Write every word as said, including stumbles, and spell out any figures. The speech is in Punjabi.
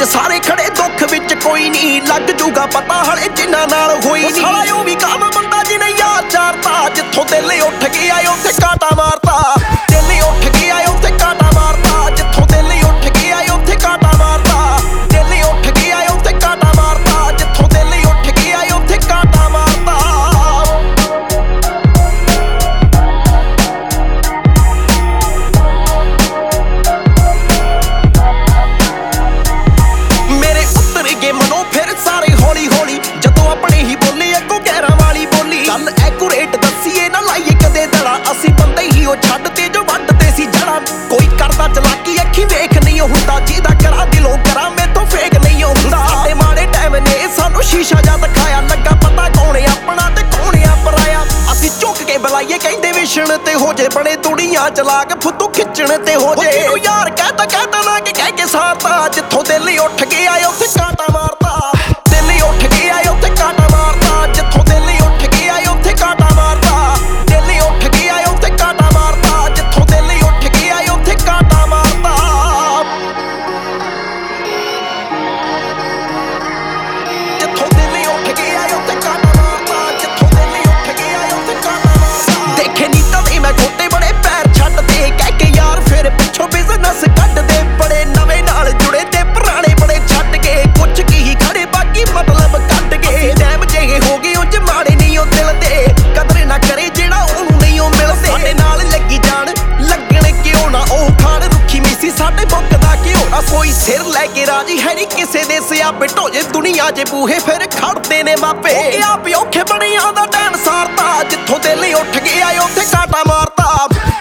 ਵਿੱਚ ਸਾਰੇ ਖੜੇ ਦੁੱਖ ਵਿੱਚ ਕੋਈ ਨਹੀਂ ਲੱਗ ਜੂਗਾ ਪਤਾ ਹਲੇ ਜਿਨ੍ਹਾਂ ਨਾਲ ਹੋਈ ਨਹੀਂ। ਸਾਲਾ ਉਹ ਵੀ ਕਾਮ ਬੰਦਾ ਜਿਹਨੇ ਯਾਰ ਚਾਰਤਾ ਜਿੱਥੋਂ ਦਿਲ ਉੱਠ ਗਿਆ ਉੱਥੇ ਕਾਂਟਾ ਮਾਰਤਾ। ਦਿਲ ਉੱਠ ਗਿਆ ਉੱਥੇ ਕਾਂਟਾ ਮਾਰਤਾ ਜਿੱਥੋਂ ਦਿਲ ਉੱਠ ਗਿਆ ਉੱਥੇ ਕਾਂਟਾ ਮਾਰਤਾ। ਦਿਲ ਉੱਠ ਗਿਆ ਉੱਥੇ ਕਾਂਟਾ ਮਾਰਤਾ ਜਿੱਥੋਂ ਦਿਲ ਉੱਠ ਗਿਆ ਉੱਥੇ ਕਾਂਟਾ ਮਾਰਤਾ। ਮੇਰੇ ਉੱਤਰ ਗਏ ਮਨੋਂ ਫਿਰ ਸਾਰੇ ਹੌਲੀ ਹੌਲੀ ਜਦੋਂ ਆਪਣੇ ਹੀ ਬੋਲੇ ਅੱਗੋਂ ਗਹਿਰਾਂ ਵਾਲੀ ਬੋਲੀ। ਗੱਲ ਐਕੂਰੇਟ ਦੱਸੀਏ ਨਾ ਲਾਈਏ ਕਦੇ ਦੜਾ ਅਸੀਂ ਬੰਦੇ ਹੀ ਉਹ ਛੱਡਦੇ ਜੋ ਵੱਢਦੇ ਸੀ ਜੜਾਂ। ਕੋਈ ਕਰਦਾ ਚਲਾਕੀ ਅੱਖੀ ਵੇਖ ਨਹੀਂ ਹੁੰਦਾ ਜਿਹਦਾ ਕਰਾਂ ਦਿਲੋਂ ਕਰਾਂ ਮੈਥੋਂ ਫੇਕ ਨਹੀਂ ਹੁੰਦਾ। ਸਾਡੇ ਮਾੜੇ ਟਾਈਮ ਨੇ ਸਾਨੂੰ ਸ਼ੀਸ਼ਾ ਜਾ ਦਿਖਾਇਆ ਲੱਗਾ ਪਤਾ ਕੌਣ ਆਪਣਾ ਤੇ ਕੌਣ ਆ ਪਰਾਇਆ। ਅਸੀਂ ਝੁੱਕ ਕੇ ਬੁਲਾਈਏ ਕਹਿੰਦੇ ਵਿਛਣ ਤੇ ਹੋ ਜੇ ਬੜੇ ਦੁਨੀਆ ਚਲਾ ਕੇ ਫੁੱਦੂ ਖਿੱਚਣ ਤੇ ਹੋ ਜੇ। ਜਿਹਨੂੰ ਯਾਰ ਕਹਿਤਾ ਕਹਿਤਾ ਨਾ ਕਿ ਕਹਿ ਕੇ ਸਾਰਤਾ ਜਿੱਥੋਂ ਦਿਲ ਉੱਠ ਗਿਆ ਉੱਥੇ ਕਾਂਟਾ ਮਾਰਤਾ। ਦਿਲ ਉੱਠ ਗਿਆ ਉੱਥੇ ਕਾਂਟਾ ਮਾਰਤਾ ਜਿੱਥੋਂ ਦਿਲ ਉੱਠ ਗਿਆ ਉੱਥੇ ਕਾਂਟਾ ਮਾਰਤਾ। ਦਿਲ ਉੱਠ ਗਿਆ ਉੱਥੇ ਕਾਂਟਾ ਮਾਰਤਾ ਜਿੱਥੋਂ ਦਿਲ ਉੱਠ ਗਿਆ ਉੱਥੇ ਕਾਂਟਾ ਮਾਰਤਾ। ਜਿੱਥੋਂ ਦਿਲ ਉੱਠ ਗਿਆ ਉੱਥੇ ਕਾਂਟਾ ਮਾਰਤਾ ਜਿੱਥੋਂ ਦਿਲ ਉੱਠ ਗਿਆ ਉੱਥੇ ਕਾਂਟਾ ਮਾਰਤਾ। ਦੇਖੇ ਨੀ ਤਦੇ ਮੈਂ ਖੋਟੇ ਬੜੇ ਪੈਰ ਛੱਡਦੇ ਕਹਿ ਕੇ ਯਾਰ ਫਿਰ ਪਿੱਛੋਂ ਬਿਜ਼ਨਸ ਕੱਢਦੇ ਬੜੇ ਨਵੇਂ ਨਾਲ ਜੁੜੇ ਤੇ ਪੁਰਾਣੇ ਬੜੇ ਛੱਡ ਕੇ ਕੁਛ ਕੀ ਹੀ ਖੜੇ ਬਾਕੀ ਮਤਲਬ ਕੱਢ ਗਏ। ਟਾਈਮ ਜਿਹੇ ਹੋ ਗਏ ਉਹ ਮਾੜੇ ਨਹੀਂ ਉਹ ਦਿਲ ਦੇ ਕਦਰ ਨਾ ਕਰੇ ਜਿਹੜਾ ਉਹਨੂੰ ਨਹੀਂ ਉਹ ਮਿਲਦੇ। ਸਾਡੇ ਨਾਲ ਲੱਗੀ ਜਾਣ ਲੱਗਣ ਕਿਉਂ ਨਾ ਉਹ ਖਾਣ ਰੁੱਖੀ ਮੀਸੀ ਸਾਡੇ ਮੁੱਕਦਾ ਕਿਉਂ ਨਾ ਕੋਈ ਸਿਰ ਲੈ ਕੇ ਰਾਜੀ ਹੈ ਨਹੀਂ ਕਿਸੇ ਦੇ ਸਿਆਪੇ ਢੋਜੇ ਦੁਨੀਆ ਜੇ ਬੂਹੇ ਫਿਰ ਖੜਦੇ ਨੇ ਮਾਪੇ। ਆਪ ਔਖੇ ਬਣਿਆ ਦਾ ਟਾਈਮ ਸਾਰਤਾ ਜਿੱਥੋਂ ਦਿਲ ਉੱਠ ਗਿਆ ਉੱਥੇ ਕਾਂਟਾ ਮਾਰਤਾ।